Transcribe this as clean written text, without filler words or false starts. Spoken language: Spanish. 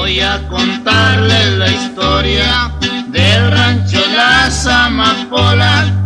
Voy a contarles la historia del rancho Las Amapolas.